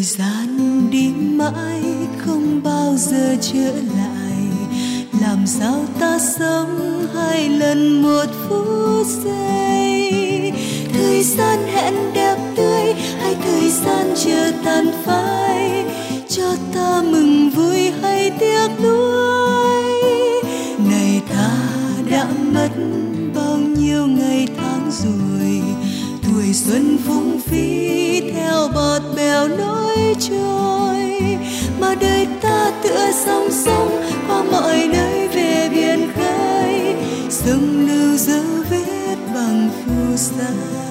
gian đi mãi không bao giờ trở lại, làm sao ta sống 2 lần 1 phút giây. Thời gian hẹn đẹp tươi hay thời gian chờ tàn phai, cho ta mừng vui hay tiếc nuối. Này ta đã mất bao nhiêu ngày tháng rồi, tuổi xuân phung phí theo bọt bèo nổi trôi. Mà đời ta tựa sóng sông qua mọi nơi về biển khơi, sông lưu dấu vết bằng phù sa.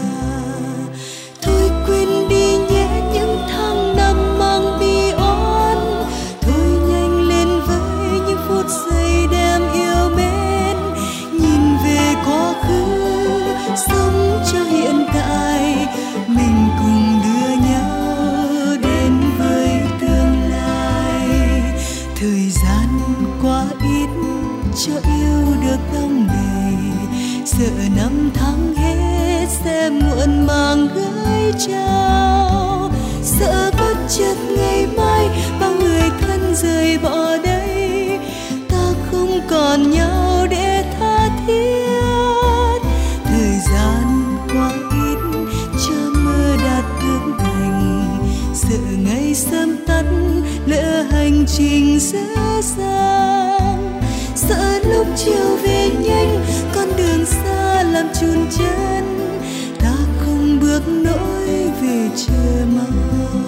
Thôi quên đi nhé những tháng năm mang bi oan, thôi nhanh lên với những phút giây đem yêu mến. Nhìn về quá khứ sống cho hiện tại, mình cùng đưa nhau đến với tương lai. Thời gian quá ít cho yêu được đong đầy, sợ năm tháng hết sẽ muộn màng gửi trao. Sợ bất chợt ngày mai bao người thân rời bỏ đây, ta không còn nhau để tha thiết. Thời gian quá ít cho mơ đạt ước thành, sợ ngày sớm tắt lỡ hành trình dễ dàng. Sợ lúc chiều về nhanh con đường xa làm chùn chân, ta không bước nỗi về chờ mong.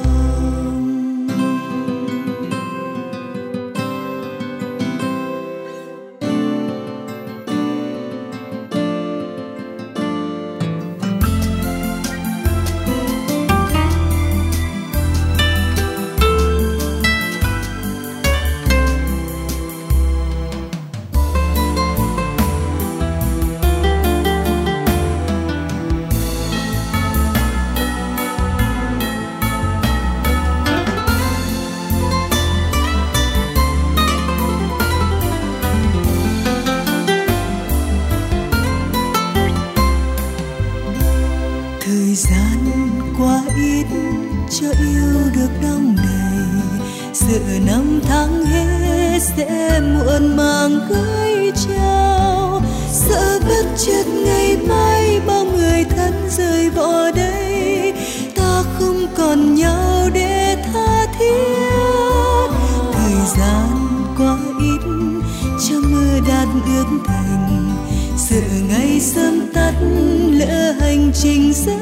Thời gian quá ít cho yêu được đong đầy, sợ năm tháng hết sẽ muộn màng gửi trao. Sợ bất chợt ngày mai bao người thân rời bỏ đây, ta không còn nhau để tha thiết. Thời gian quá ít cho mơ đạt ước thành, sợ ngày sớm tắt lỡ hành trình dễ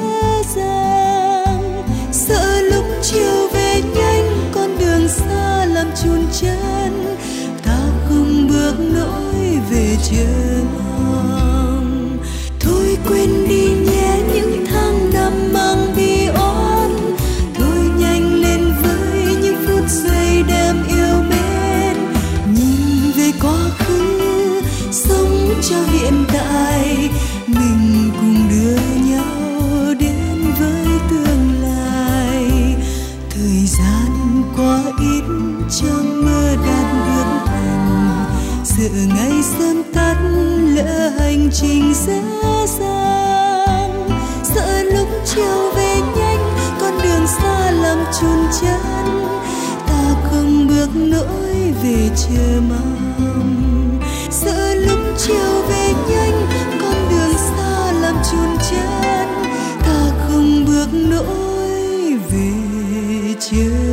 dàng. Sợ lúc chiều về nhanh con đường xa làm chùn chân, ta không bước nỗi về chờ mong. Thôi quên đi nhé những tháng năm mang bi oan, thôi nhanh lên với những phút giây đem yêu mến. Nhìn về quá khứ sống cho hiện tại, mình cùng đưa nhau đến với tương lai. Thời gian quá ít cho mơ đạt ước thành, sợ ngày sớm tắt lỡ hành trình dễ dàng. Sợ lúc chiều về nhanh con đường xa làm chùn chân, ta không bước nỗi về chờ mong. Sợ lúc chiều về nhanh con đường xa làm chùn chân, ta không bước nỗi về chờ